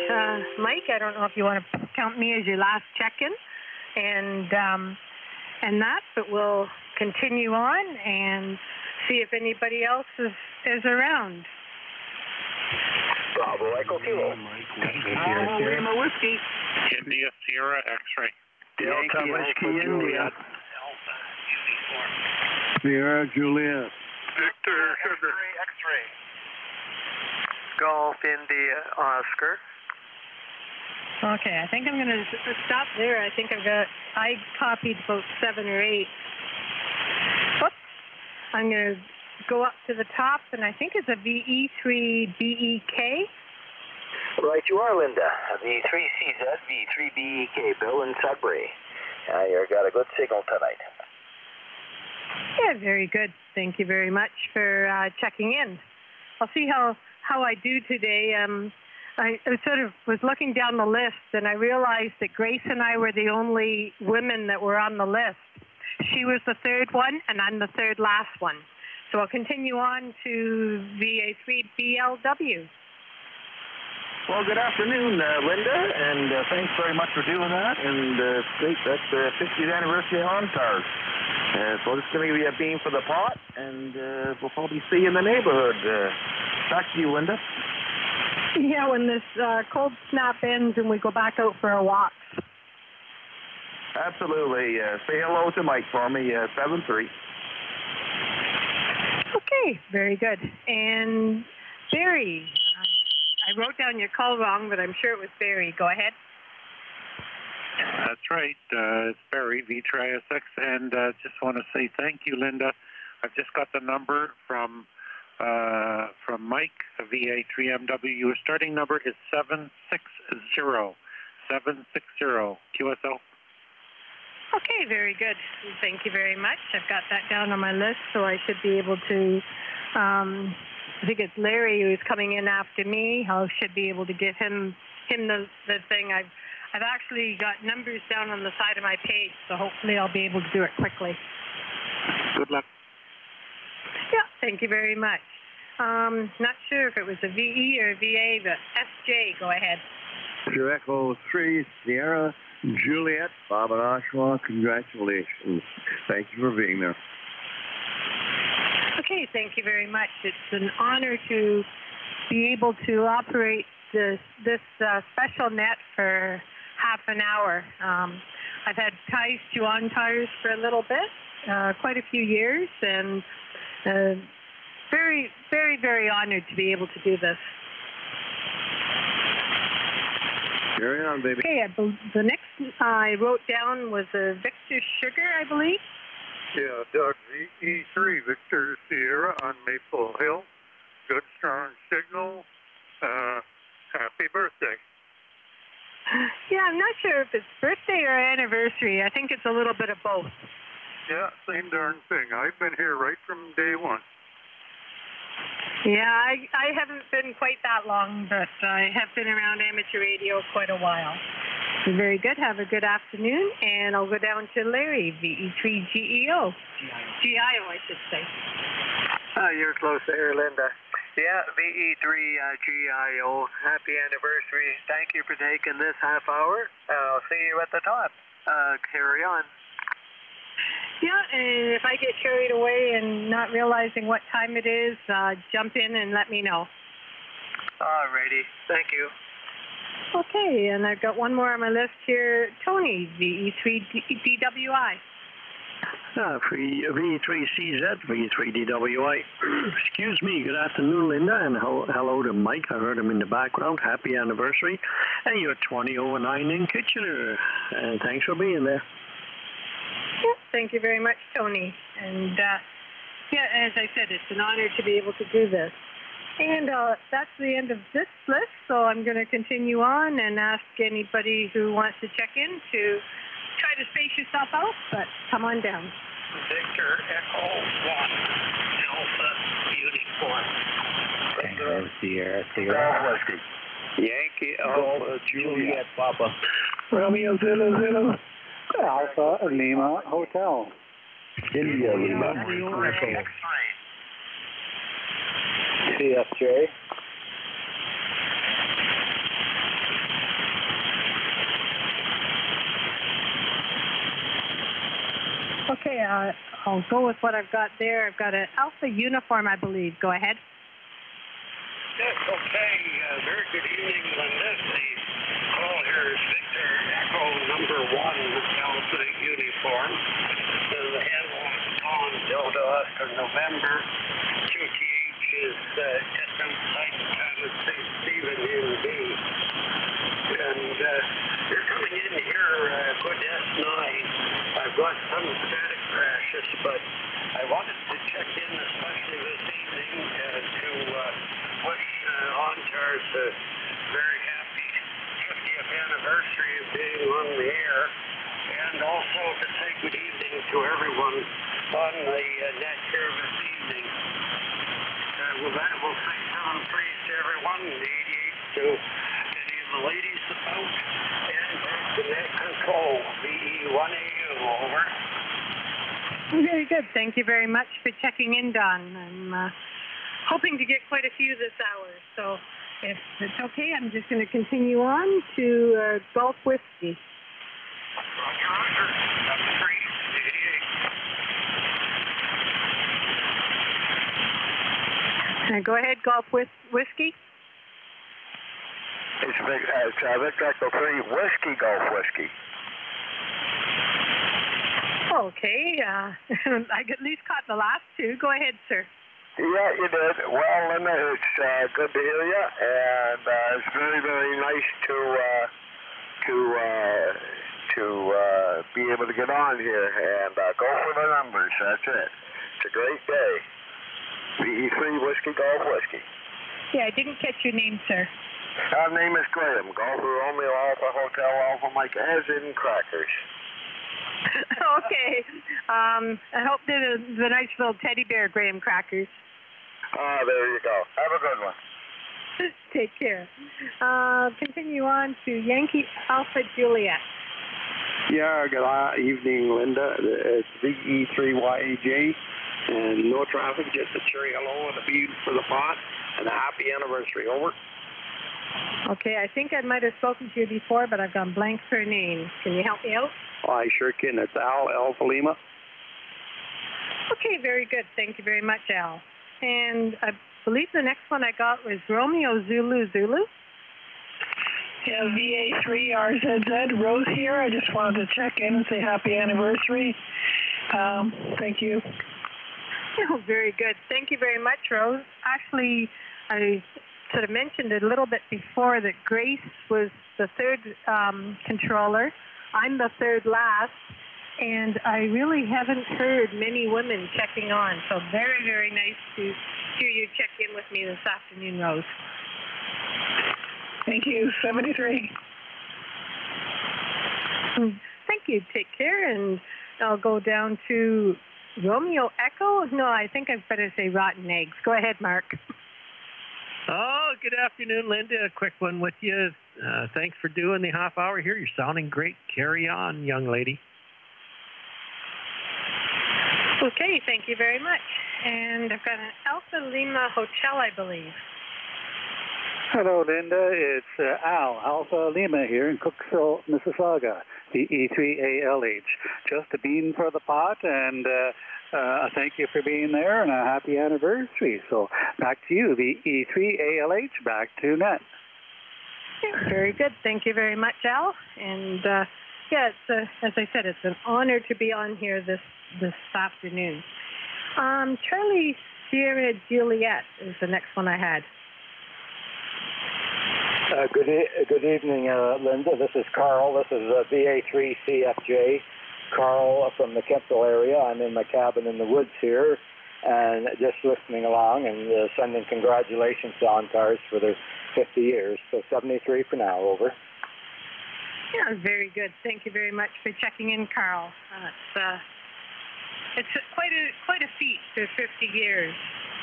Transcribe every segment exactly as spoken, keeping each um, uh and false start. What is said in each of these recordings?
uh, Mike. I don't know if you want to count me as your last check-in, and um, and that, but we'll continue on and see if anybody else is, is around. Bravo Echo Kilo. Bravo Lima Whiskey. India Sierra X-ray. Delta Whiskey India. Sierra Juliet. Victor Sugar. X-ray. Golf India Oscar. Okay, I think I'm going to stop there. I think I've got, I copied about seven or eight. Whoops. I'm going to go up to the top, and I think it's a V E three B E K. Right you are, Linda. V three C Z, V three B E K, Bill in Sudbury. Uh, you've got a good signal tonight. Yeah, very good. Thank you very much for uh, checking in. I'll see how, how I do today. Um, I sort of was looking down the list, and I realized that Grace and I were the only women that were on the list. She was the third one, and I'm the third last one. So I'll continue on to V A three B L W. Well, good afternoon, uh, Linda, and uh, thanks very much for doing that. And uh, great, that's the fiftieth anniversary on Tars. Uh, so it's going to be a beam for the pot, and uh, we'll probably see you in the neighborhood. Uh, back to you, Linda. Yeah, when this uh, cold snap ends and we go back out for a walk. Absolutely. Uh, say hello to Mike for me, uh, seven three. Okay, very good. And Barry, I wrote down your call wrong, but I'm sure it was Barry. Go ahead. That's right. Uh, it's Barry, V three I S X, and uh, just want to say thank you, Linda. I've just got the number from uh, from Mike, V A three M W. Your starting number is seven six zero. seven six zero. Q S L. Okay, very good. Thank you very much. I've got that down on my list, so I should be able to, um, I think it's Larry who's coming in after me. I should be able to give him him the, the thing. I've, I've actually got numbers down on the side of my page, so hopefully I'll be able to do it quickly. Good luck. Yeah, thank you very much. Um, not sure if it was a V E or a V A, but S J, go ahead. Echo three Sierra Juliet, Bob and Oshawa, congratulations. Thank you for being there. Okay, thank you very much. It's an honor to be able to operate this, this uh, special net for half an hour. Um, I've had ties to On Tires for a little bit, uh, quite a few years, and uh, very, very, very honored to be able to do this. Carry on, baby. Okay, I be- the next I wrote down was a Victor Sugar, I believe. Yeah, Doug, V E three, Victor Sierra on Maple Hill. Good, strong signal. Uh, happy birthday. Yeah, I'm not sure if it's birthday or anniversary. I think it's a little bit of both. Yeah, same darn thing. I've been here right from day one. Yeah, I, I haven't been quite that long, but I have been around amateur radio quite a while. Very good. Have a good afternoon, and I'll go down to Larry, V E three G E O. G I O, I should say. Uh, you're close there, Linda. Yeah, V E three uh, G I O. Happy anniversary. Thank you for taking this half hour. I'll see you at the top. Uh, carry on. Yeah, and if I get carried away and not realizing what time it is, uh, jump in and let me know. Alrighty. Thank you. Okay, and I've got one more on my list here. Tony, V E three D W I. Uh, V E three C Z, V E three D W I. Excuse me, good afternoon, Linda, and ho- hello to Mike. I heard him in the background. Happy anniversary. And you're twenty oh nine in Kitchener. And thanks for being there. Yeah, thank you very much, Tony. And, uh, yeah, as I said, it's an honor to be able to do this. And uh, that's the end of this list, so I'm going to continue on and ask anybody who wants to check in to try to space yourself out, but come on down. Victor Echo one, Alpha Uniform. Tango Sierra Sierra Whiskey. Yankee Alpha Juliet Papa. Romeo Zilla Zilla. Alpha Lima Hotel. India Lima. C F J. Okay, uh, I'll go with what I've got there. I've got an Alpha uniform, I believe. Go ahead. Yes, okay. Uh, very good evening, Linda. The call here is Victor Echo number one, Alpha uniform. And the handle is Tom Delta Oscar November. Q T H is uh, just outside the town of Saint Stephen in B. And uh, you're coming in here, uh, good S nine. I've got some static crashes, but I wanted to check in, especially this evening, uh, to uh, wish uh, OnTARS a very happy fiftieth anniversary of being on the air, and also to say good evening to everyone on the uh, net here this evening. Uh, with that, we'll say seven threes to everyone, eighty-eight to any of the ladies about, and back to net control, V E one A U, over. Very good. Thank you very much for checking in, Don. I'm uh, hoping to get quite a few this hour. So if it's okay, I'm just going to continue on to uh, Gulf Whiskey. Roger, roger. seven three, eighty-eight. Uh, go ahead, Gulf Whis- Whiskey. It's Vic, uh, it's uh, Victor Echo three, Whiskey Golf Whiskey. Okay, uh, I at least caught the last two. Go ahead, sir. Yeah, you did. Well, Linda, it's uh, good to hear you, and uh, it's very, very nice to uh, to uh, to uh, be able to get on here and uh, go for the numbers. That's it. It's a great day. V E three Whiskey Golf Whiskey. Yeah, I didn't catch your name, sir. Our name is Graham. Golf Romeo Alpha Hotel Alpha Mike, as in crackers. Okay. Um, I hope they're the, the nice little teddy bear graham crackers. Ah, there you go. Have a good one. Take care. Uh, continue on to Yankee Alpha Juliet. Yeah, good uh, evening, Linda. It's V E three Y A J, and no traffic, just a cheery hello and a bead for the pot, and a happy anniversary. Over. Okay, I think I might have spoken to you before, but I've gone blank for a name. Can you help me out? Oh, I sure can. It's Al Alpha Lima. Okay, very good. Thank you very much, Al. And I believe the next one I got was Romeo Zulu Zulu. Yeah, V A three R Z Z, Rose here. I just wanted to check in and say happy anniversary. Um, thank you. Oh, very good. Thank you very much, Rose. Actually, I sort of mentioned it a little bit before that Grace was the third um, controller. I'm the third last, and I really haven't heard many women checking on. So very, very nice to hear you check in with me this afternoon, Rose. Thank you. seventy-three. Thank you. Take care, and I'll go down to Romeo Echo. No, I think I'd better say rotten eggs. Go ahead, Mark. Oh, good afternoon, Linda. A quick one with you. Uh, thanks for doing the half hour here. You're sounding great. Carry on, young lady. Okay, thank you very much. And I've got an Alpha Lima Hotel, I believe. Hello, Linda. It's uh, Al, Alpha Lima here in Cooksville, Mississauga, the E three A L H. Just a bean for the pot, and uh, uh, thank you for being there, and a happy anniversary. So back to you, the E three A L H, back to net. Yeah, very good. Thank you very much, Al. And uh, yeah, it's a, as I said, it's an honor to be on here this this afternoon. Um, Charlie Sierra Juliet is the next one I had. Uh, good e- good evening, uh, Linda. This is Carl. This is uh, V A three C F J. Carl from the Kemptville area. I'm in my cabin in the woods here, and just listening along and uh, sending congratulations to OnTARS for their fifty years. So seventy-three for now. Over. Yeah, very good. Thank you very much for checking in, Carl. Uh, it's uh, it's quite a quite a feat for fifty years.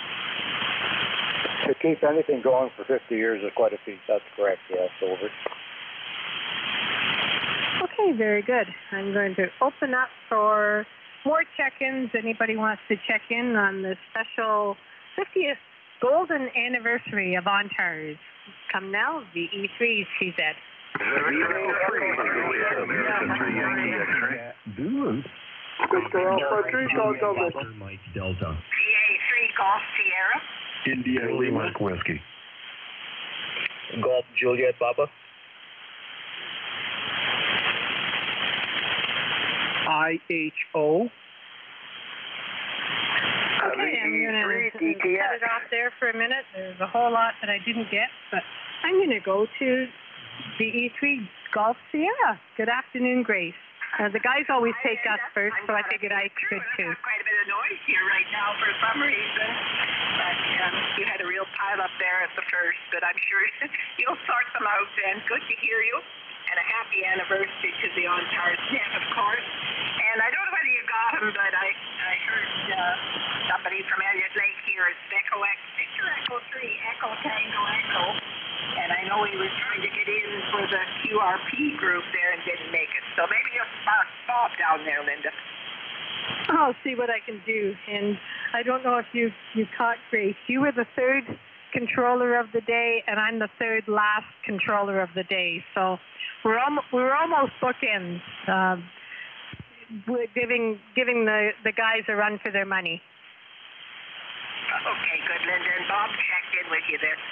To keep anything going for fifty years is quite a feat. That's correct. Yes, over. Okay, very good. I'm going to open up for more check-ins. Anybody wants to check in on the special fiftieth golden anniversary of OnTARS? Come now, V E three C Z. Victor Alpha three, call government. Mike Delta. V A three Golf Sierra. India Lima Whiskey. Golf Juliet Papa. I H O. Okay, I'm going to cut it off there for a minute. There's a whole lot that I didn't get, but I'm going to go to the E three Golf Sierra. Good afternoon, Grace. Uh, the guys always take us first, so I figured I could too. There's quite a bit of noise here right now for some reason. But um, you had a real pile up there at the first, but I'm sure you'll sort them out then. Good to hear you. And a happy anniversary to the Ontars net, of course. And I don't know whether you got him, but I, I heard uh, somebody from Elliott Lake here is Echo X, Victor Echo three, Echo Tango Echo. And I know he was trying to get in for the Q R P group there and didn't make it. So maybe you'll spot Bob down there, Linda. I'll see what I can do. And I don't know if you, you caught Grace. You were the third controller of the day, and I'm the third last controller of the day. So we're almost, we're almost bookends, uh, we're giving giving the, the guys a run for their money. Okay, good, Linda. And Bob checked in with you there.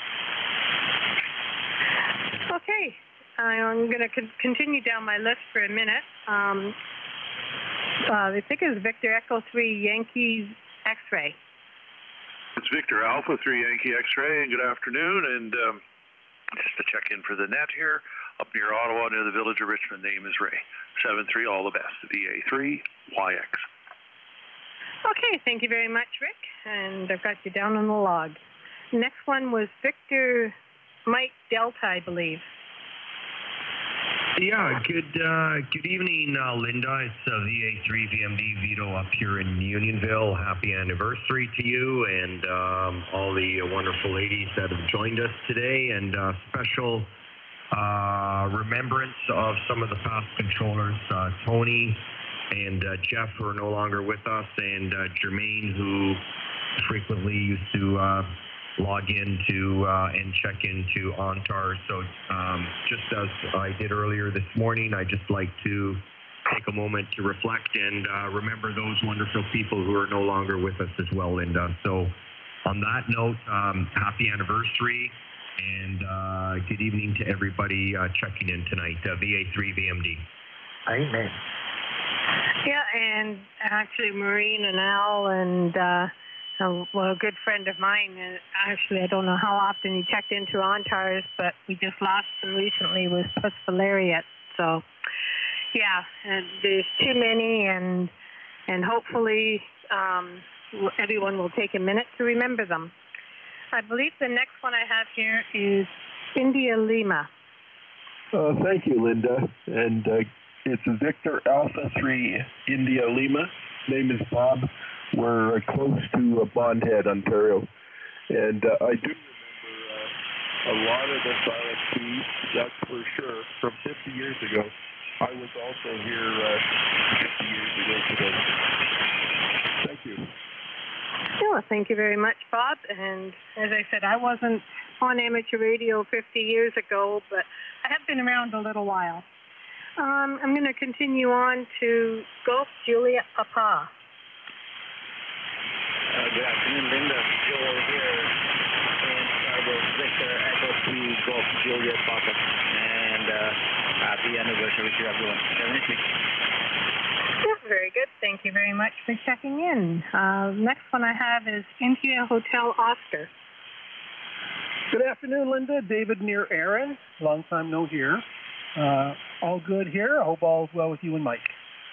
Okay, I'm going to con- continue down my list for a minute. Um, uh, I think it was Victor Echo three Yankees X-Ray. It's Victor Alpha three Yankee X-Ray, and good afternoon. And um, just to check in for the net here, up near Ottawa, near the village of Richmond, name is Ray. seven three, all the best. V A three Y X. Okay, thank you very much, Rick. And I've got you down on the log. Next one was Victor Mike Delta, I believe. Yeah, good uh, good evening, uh, Linda. It's uh, V A three V M D Vito up here in Unionville. Happy anniversary to you and um, all the uh, wonderful ladies that have joined us today, and uh, special uh, remembrance of some of the past controllers, uh, Tony and uh, Jeff, who are no longer with us, and uh, Jermaine, who frequently used to uh, log into uh, and check into ONTAR. So um, just as I did earlier this morning, I'd just like to take a moment to reflect and uh, remember those wonderful people who are no longer with us as well, Linda. So on that note, um, happy anniversary and uh, good evening to everybody uh, checking in tonight. Uh, V A three V M D. Amen. Yeah, and actually Maureen and Al and uh, So, well, a good friend of mine, uh, actually, I don't know how often he checked into ONTARS, but we just lost him recently with Puss Valeriat. So, yeah, and there's too many, and and hopefully um, everyone will take a minute to remember them. I believe the next one I have here is India Lima. Uh, thank you, Linda. And uh, it's Victor Alpha three India Lima. Name is Bob. We're uh, close to uh, Bond Head, Ontario. And uh, I do remember uh, a lot of this R S P, that's for sure, from fifty years ago. I was also here uh, fifty years ago today. Thank you. Yeah, thank you very much, Bob. And as I said, I wasn't on amateur radio fifty years ago, but I have been around a little while. Um, I'm going to continue on to Golf Juliet Papa. Uh, good afternoon, Linda. Joel here in Scarborough, Victor Echo three Golf Juliet Papa. And uh, happy anniversary to everyone. Have a nice week. Yeah, very good. Thank you very much for checking in. Uh, next one I have is India Hotel Oscar. Good afternoon, Linda. David near Aaron. Long time no hear. Uh, all good here. I hope all's well with you and Mike.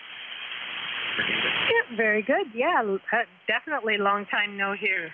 Yeah, very good. Yeah, uh, definitely long time no hear.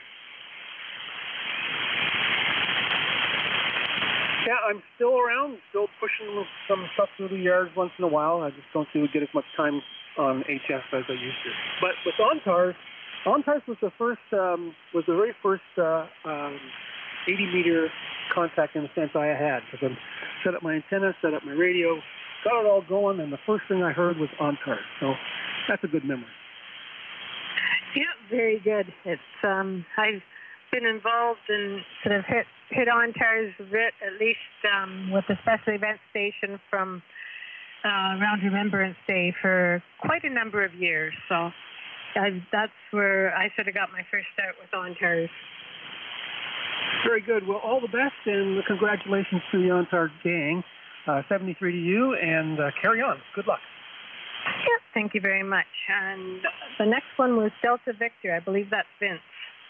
Yeah, I'm still around, still pushing some stuff through the yards once in a while. I just don't do get as much time on H F as I used to. But with ONTARS, ONTARS was the first, um, was the very first uh, um, eighty meter contact in the sense I had. Because I set up my antenna, set up my radio, got it all going, and the first thing I heard was ONTARS. So that's a good memory. Yeah, very good. It's um, I've been involved in sort of hit hit ONTARS a bit, at least um, with the special event station from uh, around Remembrance Day for quite a number of years. So I, that's where I sort of got my first start with On Tars. Very good. Well, all the best and congratulations to the On Tars gang. Uh, seventy-three to you, and uh, carry on. Good luck. Yeah, thank you very much. And the next one was Delta Victor. I believe that's Vince.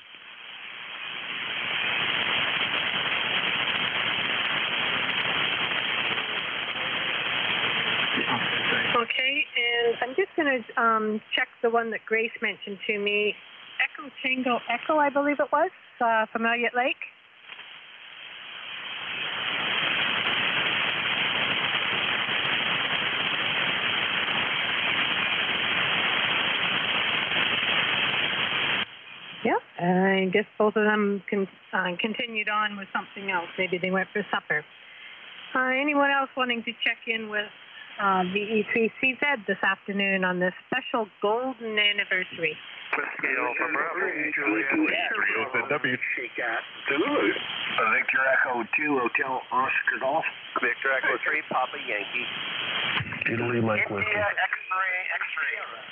Okay, and I'm just going to um, check the one that Grace mentioned to me. Echo Tango Echo, I believe it was, uh, from Elliott Lake. Yeah, I guess both of them con- uh, continued on with something else. Maybe they went for supper. Uh, anyone else wanting to check in with uh, V E three C Z this afternoon on this special golden anniversary? Whiskey Alpha Bravo, Juliet, three O Z W. Victor Echo two, Hotel Oscar Golf. Victor Echo three, Papa Yankee. Italy Mike Whiskey. India X-ray, X-ray.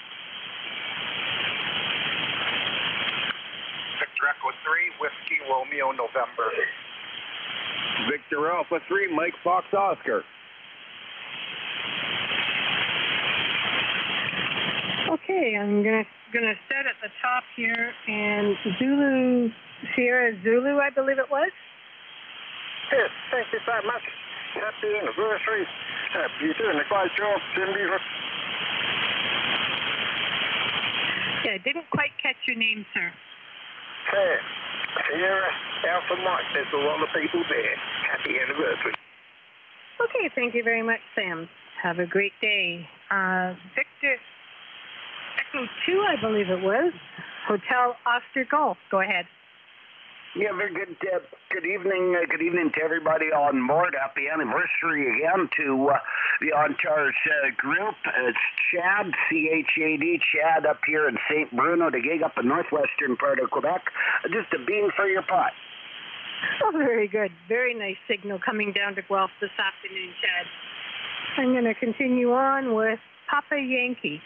Victor Echo three, Whiskey Romeo November. Victor Alpha three, Mike Fox Oscar. Okay, I'm gonna gonna start at the top here, and Zulu Sierra Zulu, I believe it was. Yes, thank you so much. Happy anniversary. Happy you're doing a great job, Jim Beaver. Yeah, I didn't quite catch your name, sir. Hey, Sierra Alpha Mike. There's a lot of people there. Happy anniversary. Okay, thank you very much, Sam. Have a great day. Uh, Victor Echo two, I believe it was. Hotel Oscar Golf. Go ahead. Yeah, very good. Uh, good evening. Uh, good evening to everybody on board. Happy anniversary again to uh, the On Tars uh, group. Uh, it's Chad, C H A D, Chad up here in Saint Bruno, the gig up in northwestern part of Quebec. Uh, just a bean for your pot. Oh, very good. Very nice signal coming down to Guelph this afternoon, Chad. I'm going to continue on with Papa Yankee.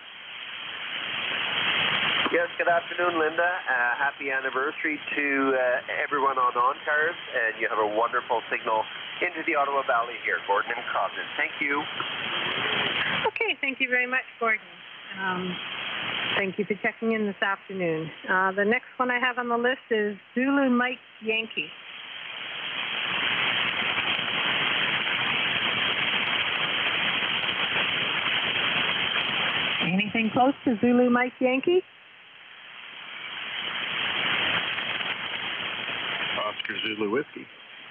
Yes, good afternoon, Linda. Uh, happy anniversary to uh, everyone on On Tars, and you have a wonderful signal into the Ottawa Valley here, Gordon and Cobden. Thank you. Okay, thank you very much, Gordon. Um, thank you for checking in this afternoon. Uh, the next one I have on the list is Zulu Mike Yankee. Anything close to Zulu Mike Yankee? Oscar Zulu Whiskey.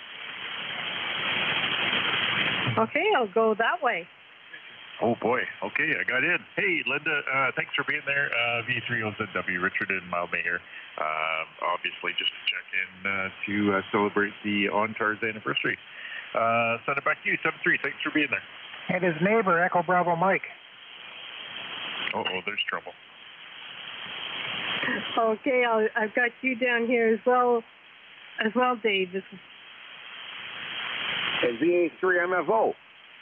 Okay, I'll go that way. Oh boy. Okay, I got in. Hey, Linda, uh, thanks for being there. Uh, V three O Z W, Richard and Mildmay here. Um, obviously, just to check in uh, to uh, celebrate the On Tars anniversary. Uh, send it back to you, seven three. Thanks for being there. And his neighbor, Echo Bravo Mike. Oh, oh, there's trouble. Okay, I'll, I've got you down here as well, as well, Dave. This is V A three M F O.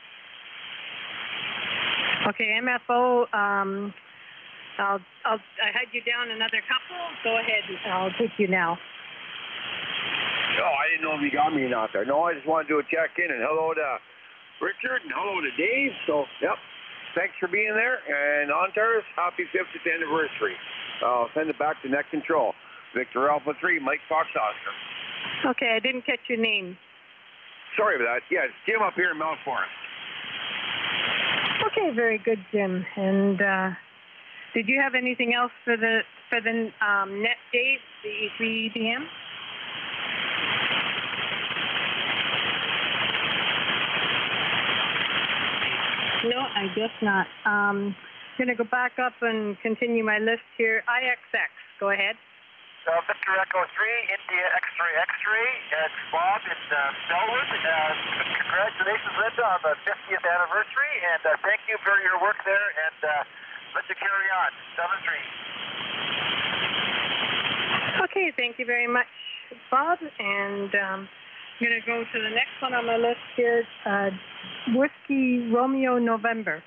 Okay, M F O. Um, I'll, I'll, I had you down another couple. Go ahead, I'll take you now. Oh, I didn't know if you got me or not there. No, I just wanted to do a check-in, and hello to Richard, and hello to Dave. So, yep, thanks for being there. And On Tars, happy fiftieth anniversary. I'll send it back to Net Control. Victor Alpha three, Mike Fox Oscar. Okay, I didn't catch your name. Sorry about that. Yeah, it's Jim up here in Mount Forest. Okay, very good, Jim. And uh, did you have anything else for the for the um, net date, the three E D M? No, I guess not. Um, I'm going to go back up and continue my list here. I X X, go ahead. Uh, Victor Echo three, India X-ray X-ray. It's Bob in uh, Bellwood. Uh, congratulations, Linda, on the fiftieth anniversary, and uh, thank you for your work there, and uh, let's carry on. seven three. Okay, thank you very much, Bob. And um, I'm going to go to the next one on my list here. Uh, Whiskey Romeo November.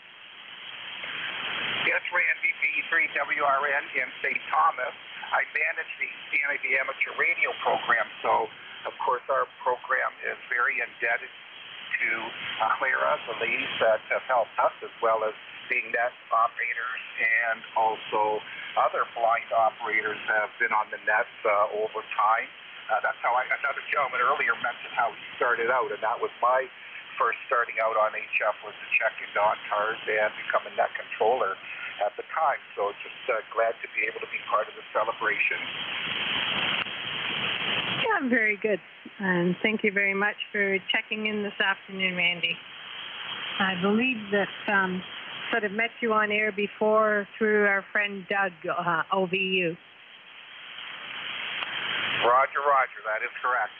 Yes, Randy, V three W R N in Saint Thomas. I manage the C N I B amateur radio program, so of course our program is very indebted to uh, Clara, the ladies that have helped us, as well as being net operators and also other blind operators have been on the nets uh, over time. Uh, that's how I, another gentleman earlier mentioned how he started out, and that was my first starting out on H F was to check into on cars and become a net controller at the time. So just uh, glad to be able to be part of the celebration. Yeah, very good. And thank you very much for checking in this afternoon, Randy. I believe that um, sort of met you on air before through our friend Doug, uh, O V U. Roger, Roger, that is correct.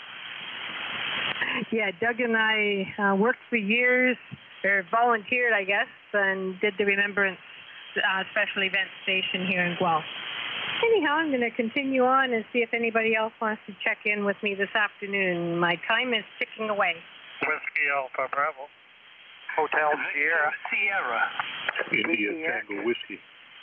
Yeah, Doug and I uh, worked for years, or volunteered, I guess, and did the Remembrance uh, Special Event Station here in Guelph. Anyhow, I'm going to continue on and see if anybody else wants to check in with me this afternoon. My time is ticking away. Whiskey Alpha Bravo. Hotel Sierra. Sierra. India Tango Whiskey.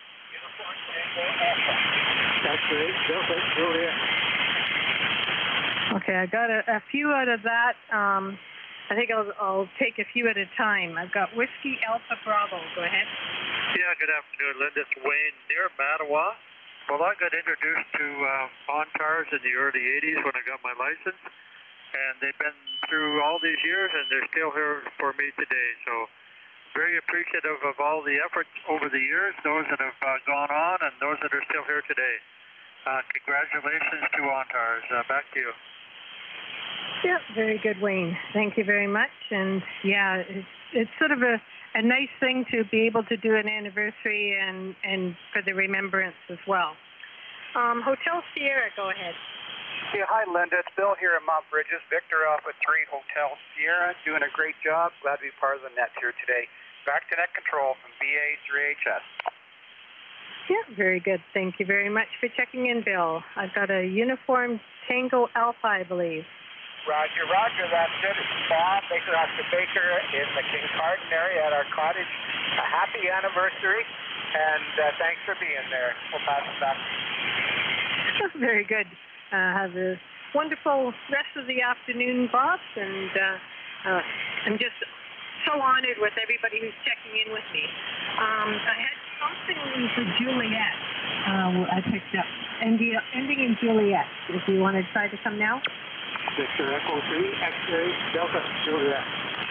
That's great. Delta Juliet. Okay, I got a, a few out of that. Um, I think I'll, I'll take a few at a time. I've got Whiskey Alpha Bravo. Go ahead. Yeah, good afternoon, Linda. It's Wayne near Mattawa. Well, I got introduced to uh, OnTARS in the early eighties when I got my license, and they've been through all these years, and they're still here for me today. So very appreciative of all the efforts over the years, those that have uh, gone on and those that are still here today. Uh, congratulations to OnTARS. Uh, back to you. Yeah, very good, Wayne. Thank you very much. And yeah, it's, it's sort of a, a nice thing to be able to do an anniversary and, and for the remembrance as well. Um, Hotel Sierra, go ahead. Yeah, hi, Linda. It's Bill here at Mount Bridges. Victor Alpha three Hotel Sierra, doing a great job. Glad to be part of the net here today. Back to net control from V A three H S. Yeah, very good. Thank you very much for checking in, Bill. I've got a uniform Tango Alpha, I believe. Roger, Roger. That's it. It's Bob, Baker Oscar Baker in the Kincardine area at our cottage. A happy anniversary, and uh, thanks for being there. We'll pass it back. Very good. Uh, have a wonderful rest of the afternoon, Bob, and uh, uh, I'm just so honored with everybody who's checking in with me. Um, I had something for Juliet. Uh, I picked up ending, ending in Juliet. If you want to try to come now. Victor Echo three, X-ray, Delta Juliet.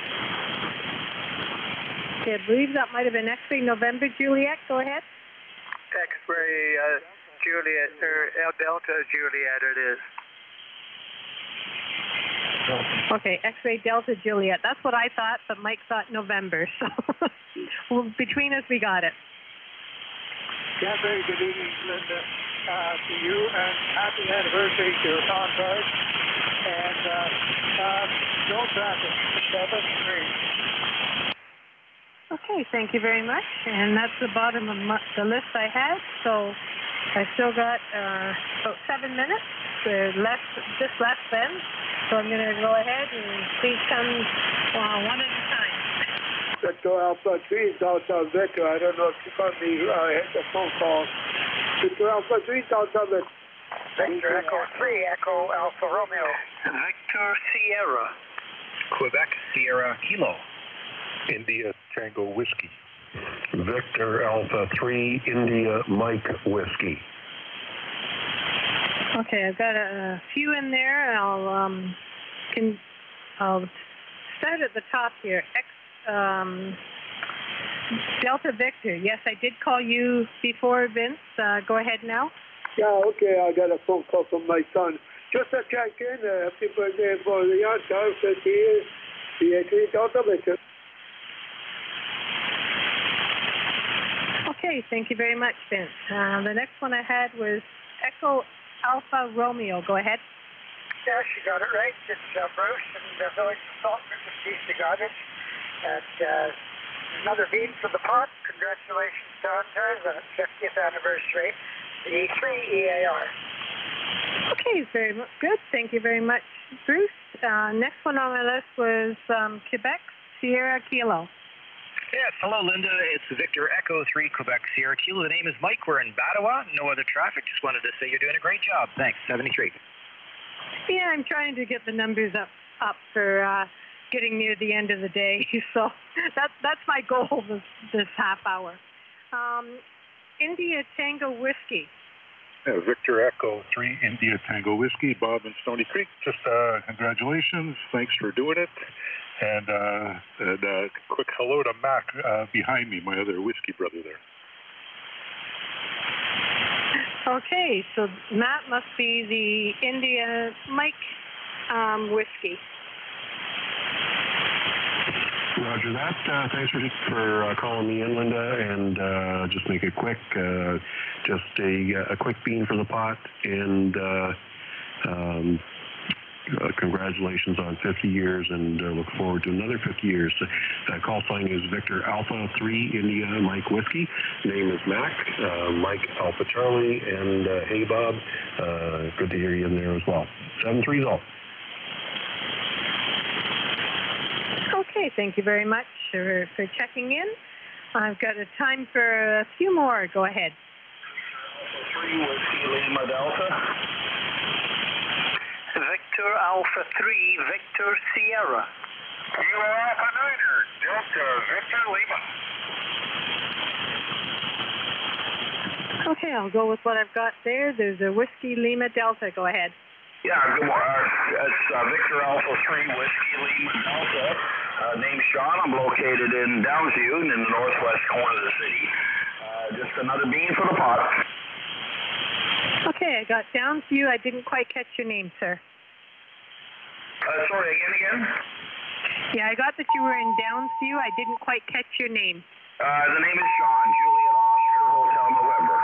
Okay, I believe that might have been X-ray November Juliet. Go ahead. X-ray uh, Juliet, or uh, Delta Juliet it is. Okay, X-ray Delta Juliet. That's what I thought, but Mike thought November. So well, between us, we got it. Yeah, very good evening, Linda, uh, to you, and happy anniversary to OnTARS. And uh, uh, no traffic, seven three. Okay, thank you very much. And that's the bottom of my, the list I had. So I still got uh, about seven minutes, uh, less, just less than. So I'm going to go ahead and please come uh, one at a time. Victor Alpha three, Delta Victor. I don't know if you got me uh, hit the phone call. Victor Alpha three, Delta Victor. Victor Echo three, Echo Alpha Romeo. Victor Sierra. Quebec Sierra Kilo. India Tango Whiskey. Victor Alpha three, India Mike Whiskey. Okay, I've got a, a few in there, and I'll um, can I'll start at the top here. X um, Delta Victor. Yes, I did call you before, Vince. Uh, go ahead now. Yeah, okay. I got a phone call from my son. Just to check in. Uh, happy birthday for the OnTARS fifty years. V A three Delta Victor. Okay, thank you very much, Vince. Uh, the next one I had was Echo Alpha Romeo. Go ahead. Yeah, she got it right. It's uh, Bruce and the Village Consultant of East Goddard. And uh, another beat for the pot. Congratulations to OnTARS on its fiftieth anniversary. The E three E A R. Okay, very good. Thank you very much, Bruce. Uh, next one on my list was um, Quebec Sierra Kilo. Yes, hello, Linda. It's Victor Echo three Quebec Sierra Kilo. The name is Mike. We're in Battawa. No other traffic. Just wanted to say you're doing a great job. Thanks. seventy-three. Yeah, I'm trying to get the numbers up up for uh, getting near the end of the day. So that's that's my goal this, this half hour. Um, India Tango Whiskey. Yeah, Victor Echo three India Tango Whiskey, Bob in Stony Creek. Just uh, congratulations. Thanks for doing it. And, uh, and uh, quick hello to Mac uh, behind me, my other whiskey brother there. Okay, so Matt must be the India Mike um, whiskey. Roger that. Uh, thanks for, for uh, calling me in, Linda. And uh, just make it quick. Uh, just a, a quick bean for the pot. And uh, um, uh, congratulations on fifty years, and uh, look forward to another fifty years. Uh, call sign is Victor Alpha three India Mike Whiskey. Name is Mac. Uh, Mike Alpha Charlie. And uh, hey, Bob. Uh, good to hear you in there as well. seven three zero. Okay, thank you very much for, for checking in. I've got a time for a few more. Go ahead. three Whiskey Lima Delta. Victor Alpha three, Victor Sierra. Kilo Alpha Niner, Delta Victor Lima. Okay, I'll go with what I've got there. There's a Whiskey Lima Delta. Go ahead. Yeah, good morning. Uh, it's uh, Victor Alpha three Whiskey Lima Delta. Uh, name's Sean. I'm located in Downsview in the northwest corner of the city. Uh, just another bean for the pot. Okay, I got Downsview. I didn't quite catch your name, sir. Uh, sorry, again, again? Yeah, I got that you were in Downsview. I didn't quite catch your name. Uh, the name is Sean, Juliet Oscar Hotel November.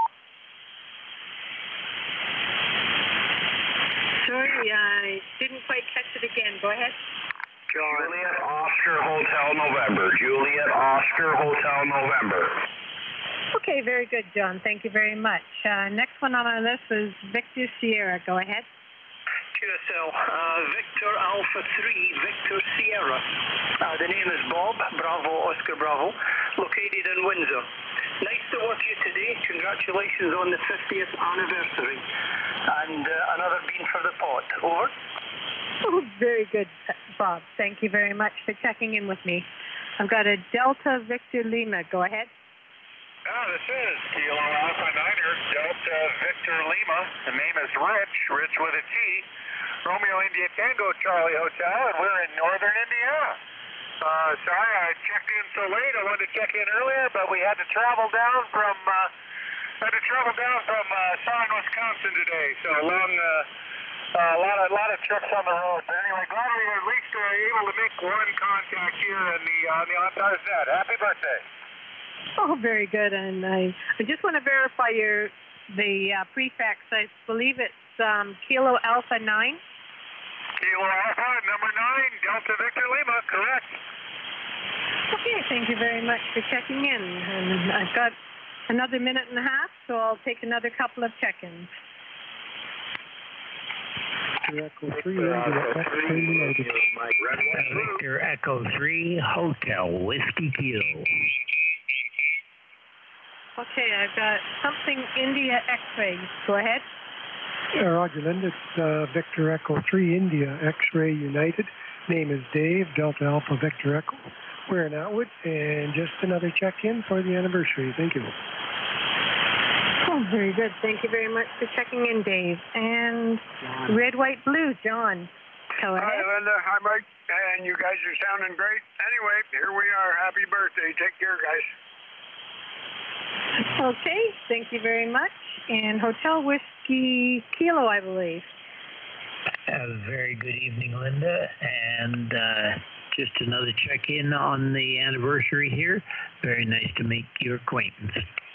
Sorry, I didn't quite catch it again. Go ahead. Juliet Oscar Hotel November. Juliet Oscar Hotel November. Okay, very good, John. Thank you very much. Uh, next one on our list is Victor Sierra. Go ahead. Q S L, uh, Victor Alpha three, Victor Sierra. Uh, the name is Bob, Bravo, Oscar Bravo, located in Windsor. Nice to work you today. Congratulations on the fiftieth anniversary. And uh, another bean for the pot. Over. Oh, very good, Bob. Thank you very much for checking in with me. I've got a Delta Victor Lima. Go ahead. Ah, this is Kilo Alpha Niner, Delta Victor Lima. The name is Rich, Rich with a T. Romeo India Tango Charlie Hotel, and we're in northern Indiana. Uh, sorry I checked in so late. I wanted to check in earlier, but we had to travel down from uh, had to travel down from uh, southern Wisconsin today. So a long, uh, uh, a lot of a lot of trips on the road. But anyway, glad we were at least uh, able to make one contact here in the on the OnTars Net. Happy birthday! Oh, very good. And I, I just want to verify your the uh, prefix. I believe it's um, Kilo Alpha nine. Kilo Alpha number nine, Delta Victor Lima. Correct. Okay, thank you very much for checking in. And I've got another minute and a half, so I'll take another couple of check-ins. Echo three, Victor Echo three, Hotel Whiskey Kilo. Okay, I've got something India X-ray. Go ahead. Yeah, Roger, Linda. It's uh, Victor Echo three India X-ray United. Name is Dave, Delta Alpha Victor Echo. We're in Atwood, and just another check-in for the anniversary. Thank you. Oh, very good. Thank you very much for checking in, Dave. And Red, White, Blue, John. Go ahead. Hi, Linda. Hi, Mike. And you guys are sounding great. Anyway, here we are. Happy birthday. Take care, guys. Okay, thank you very much. And Hotel Whiskey Kilo, I believe. A very good evening, Linda. And uh, just another check-in on the anniversary here. Very nice to make your acquaintance.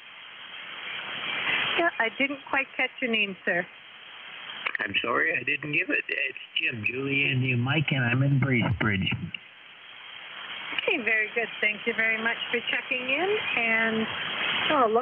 Yeah, I didn't quite catch your name, sir. I'm sorry, I didn't give it. It's Jim, Julie, and you, Mike, and I'm in Bracebridge. Okay, very good. Thank you very much for checking in. And oh, look.